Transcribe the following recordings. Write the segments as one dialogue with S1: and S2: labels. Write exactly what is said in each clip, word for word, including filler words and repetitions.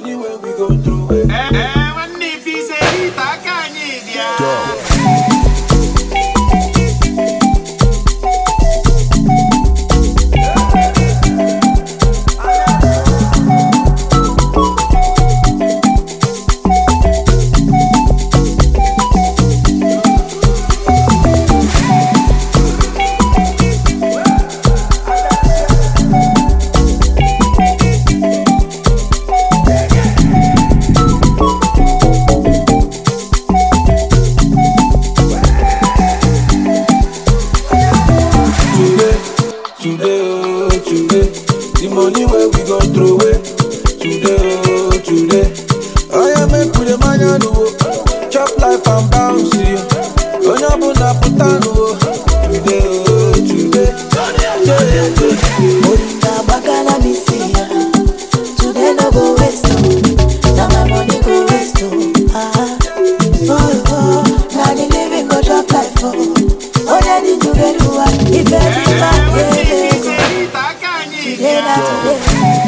S1: money where we go through it.
S2: Eh, eh, when if he say it, I can't need ya.
S1: Today, oh, today, the money where we go throw it. Today, oh, today, I am make with the man you know. Chop life and bounce, yeah. Onyabu na putano. Today, oh, today, today, today.
S3: Orinda bakala misia. Today no go waste oh. Now my money go waste oh. Ah, oh oh. Now the living go drop life oh. Oh yeah, did you get who I? If every man yeah. Today na today.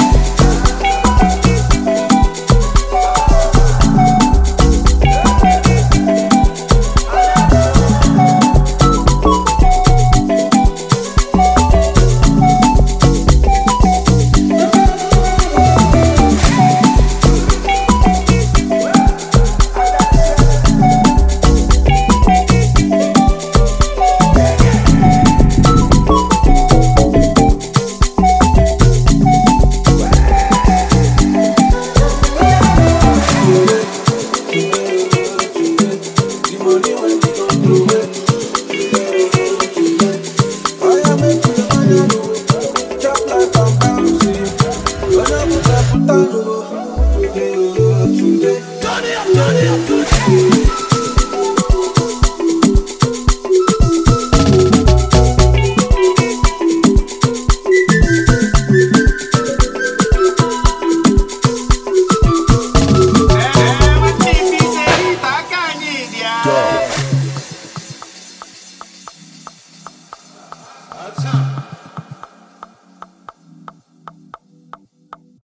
S1: The money when we go through it.